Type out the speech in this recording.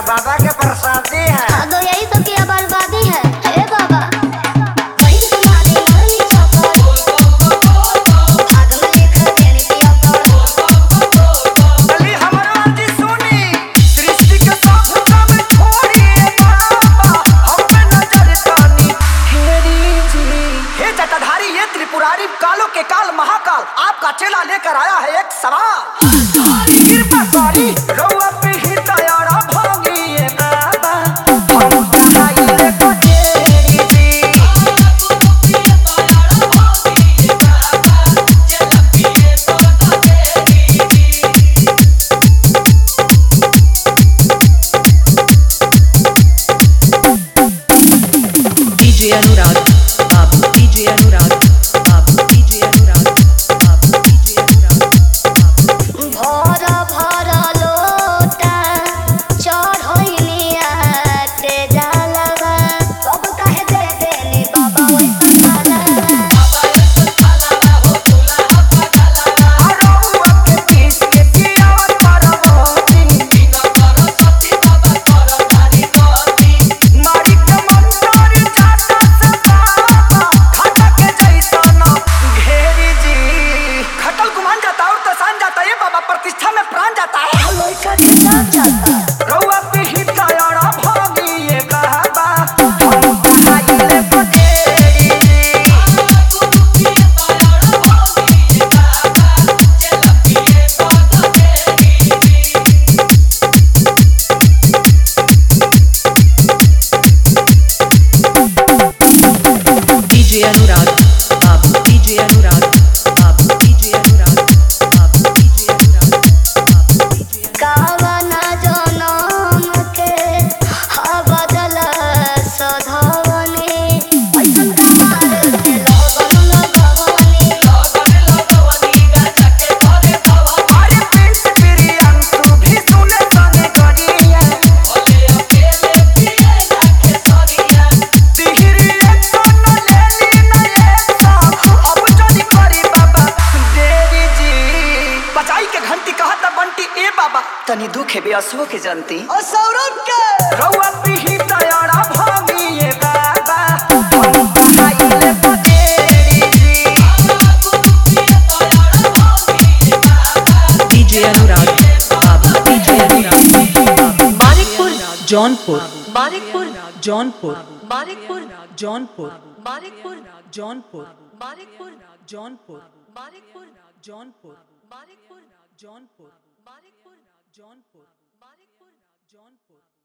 बाबा के प्रसादी है। हाँ तो यही तो किया बर्बादी है। हे बाबा त्रिपुरारी कालों के काल महाकाल आपका चेला लेकर आया है एक सवाल। कृपा करी रउआ पे ही दयारा भागी बाबा हम कहाइले को तेरी जी। DJ अनुराग बाबू, DJ अनुराग बाबू, DJ अनुराग बाबू, DJ अनुराग बाबू। भरा भरा लोटा चढ़ोइनिया ते डालवा सब कहे दे देनी बाबा वैसा प्रतिष्ठा में प्राण जाता है। रउआ पे ही दयारा भागी बाबा हम कहाइले को तेरी जी। DJ अनुराग बाबू, DJ अनुराग बाबू, DJ अनुराग बाबू, DJ अनुराग बाबू, DJ अनुराग। कावना जनम के बदल सधवनी ऐसन कार के लगन लगवनी अरे प्रिंस प्रियंसु भी सुने संगे गरिया तिहरी एक सन लेली न एक सन अब जदी करी बाबा देरी जी। बचाई के घंटी कहत बंटी ए बाबा तनी दुखे बेअसो के जनती और सौरभ के रउआ पे ही दयारा भागी बाबा हम कहाइले को तेरी जी। DJ अनुराग बाबू, DJ अनुराग बाबू। मानिकपुर जौनपुर, मानिकपुर जौनपुर, मानिकपुर जौनपुर, मानिकपुर जौनपुर, मानिकपुर जौनपुर, मानिकपुर जौनपुर, मानिकपुर जौनपुर, मानिकपुर जौनपुर, मानिकपुर जौनपुर।